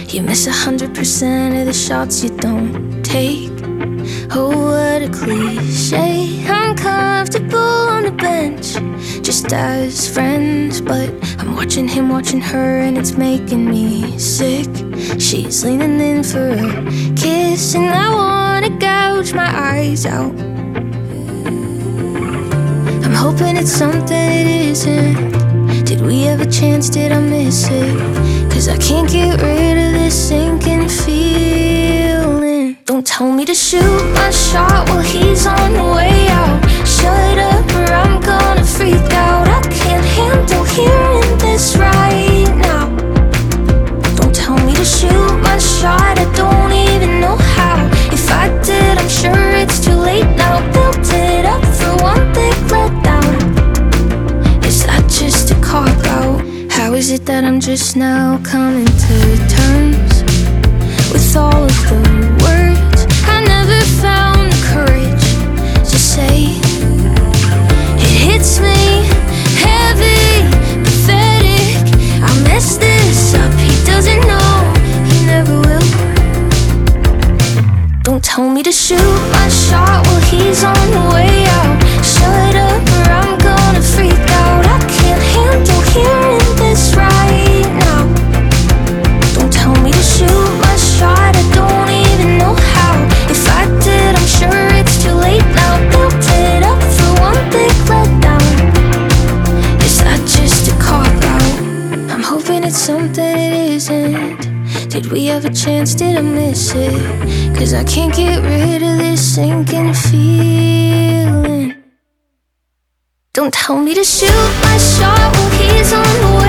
You miss 100% of the shots you don't take. Oh, what a cliche. I'm comfortable on the bench, just as friends, but I'm watching him, watching her, and it's making me sick. She's leaning in for a kiss, and I wanna gouge my eyes out. I'm hoping it's something it isn't. Did we have a chance, did I miss it? 'Cause I can't get rid of this sinking feeling. Don't tell me to shoot my shot while he's on the way out. Shut up or I'm gonna freak out. I can't handle hearing this right now. Don't tell me to shoot my shot, I don't even know how. If I did, I'm sure it's too late now. Built it up for one big letdown. Is that just a cop-out? How is it that I'm just now coming to terms with all of the words I never found the courage to say? It hits me heavy, pathetic. I messed this up, he doesn't know, he never will. Don't tell me to shoot my shot while he's on the way out. Shut up or I'm gonna freak out. I can't handle hearing this right now. Don't tell me to shoot my shot, I don't even know how. If I did, I'm sure it's too late now. Built it up for one big letdown. Is that just a cop-out? I'm hoping it's something it isn't. Did we have a chance, did I miss it? 'Cause I can't get rid of this sinking feeling. Don't tell me to shoot my shot while he's on the way